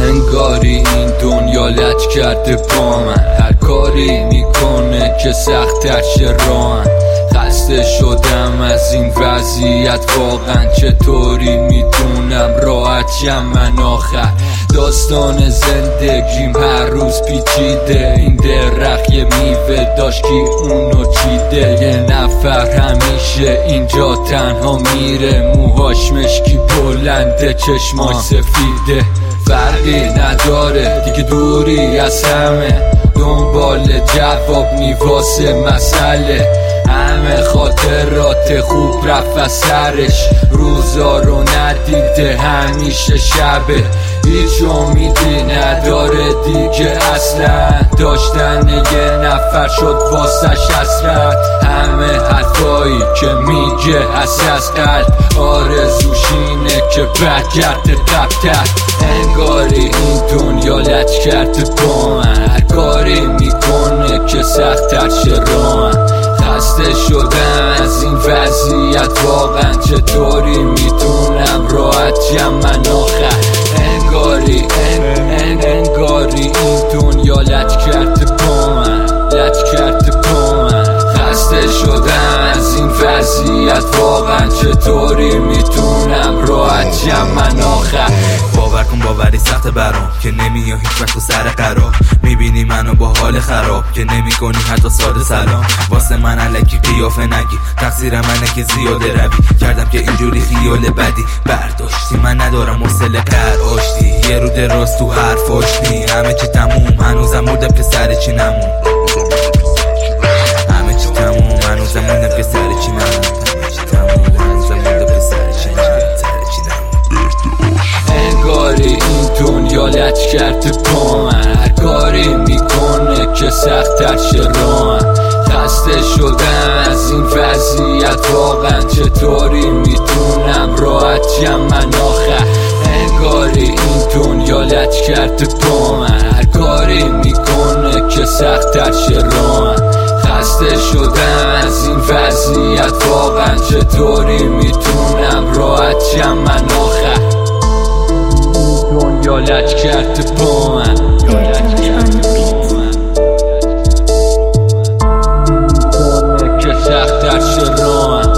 انگاری این دنیا لج کرده با من، هر کاری میکنه که سخت‌تر شه راهن. خسته شدم از این وضعیت واقعا، چطوری میتونم راحت شم من آخر. داستان زندگیم هر روز پیچیده، این درخت یه میوه داشت کی اونو چیده. یه نفر همیشه اینجا تنها میره، موهاش مشکی بلنده چشماش سفیده. فرقی نداره دیگه دوری از همه، دنبال جواب نی واسه مسئله. همه خاطرات خوب رفت از سرش، روزا رو ندیده همیشه شبه. هیچ امیدی نداره دیگه اصلا، داشتن یه نفر شد واسش حسرت. همه حرفایی که میگه از قلب، آرزوش اینه که برگرده تبتر. انگاری این دنیا لج کرده با من، هر کاری میکنه که سخت‌تر شه راهن. خسته شدم از این وضعیت واقعا، چطوری میتونم راحت شم من آخر. انگاری این دنیا لج کرده با من، لج کرده با من. خسته شدم از این وضعیت واقعا، چطوری میتونم راحت شم من آخر. باور کن باوری سخت برام که نمیای هیچ وقت تو سر قرار. میبینی منو با حال خراب که نمی کنی حتی ساده سلام. واسه من الکی قیافه نگی، تقصیر منه که زیاده روی کردم که اینجوری خیال بدی برداشتی. من ندارم حوصله قهر آشتی، یه رو دراز تو حرف آشتی. همه چی تموم هنوزم موندم که سر چی نمون، همه چی تموم هنوزم موندم که سر چی نمون، همه چی تموم هنوزم موندم که سر چی نمون. انگاری این دنیا لج کرده با من، هر کاری میکنه که سخت‌تر شه راهن. خسته شدم از این وضعیت واقعا، چطوری میتونم راحت شم من آخر. انگاری این دنیا لج کرده با من، هر کاری میکنه که سخت‌تر شه راهن. خسته شدم از این وضعیت واقعا، چطوری میتونم راحت شم من آخر. دنیا لج کرده با من، که سخت‌تر شه راهن.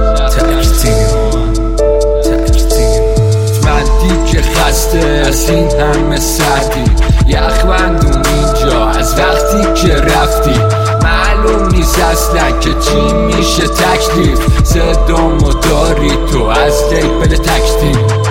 من دیگه خسته از این همه سردی، یخبندون اینجا از وقتی که رفتی. معلوم نیست اصلا که چی میشه تکلیف، صدامو داری تو از لیبل تکتیم.